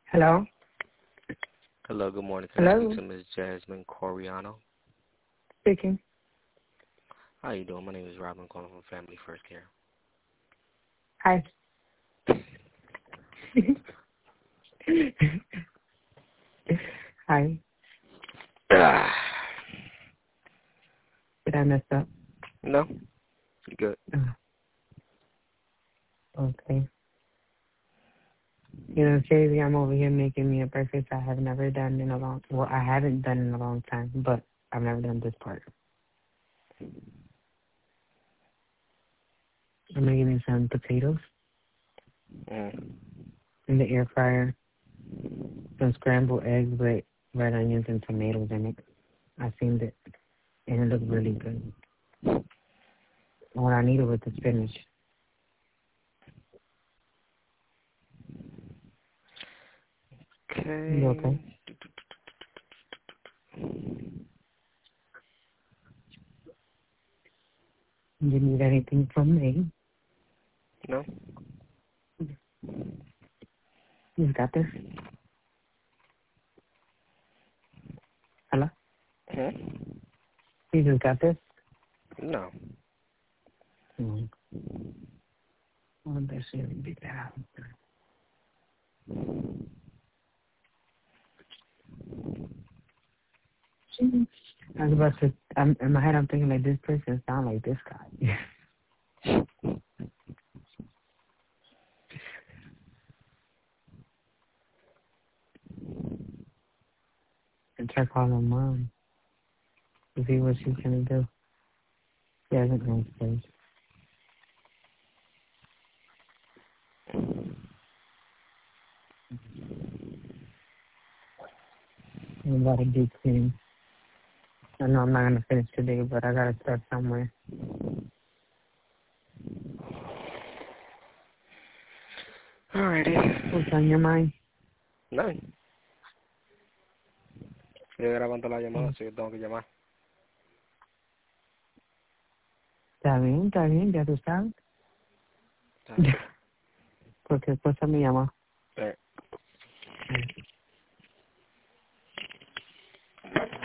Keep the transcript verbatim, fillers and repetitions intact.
Hello? Hello, good morning. Can I speak Hello? to Miz Jasmine Coriano? Speaking. How you doing? My name is Robin, calling from Family First Care. Hi. Hi. Did I mess up? No? You good? Oh, okay. You know, crazy, I'm over here making me a breakfast I have never done in a long, well, I haven't done in a long time, but I've never done this part. I'm making me some potatoes Mm. in the air fryer, some scrambled eggs with red onions and tomatoes in it. I seen it, and it looked really good. What I needed was the spinach. You okay? Okay. You need anything from me? No? You got this? Hello? Hmm? You just got this? No. Mm-hmm. Well, that shouldn't be bad. I was about to, I'm, in my head, I'm thinking like this person sound like this guy. And try calling mom to see what she's gonna do. She hasn't answered. I'm about to deep clean. I know I'm not gonna finish today, but I gotta start somewhere. Alrighty. What's on your mind? No. Estoy grabando la llamada, Mm. así que tengo que llamar. Está bien, está bien, ya tú sabes. Está bien. Cualquier cosa me llama. Eh.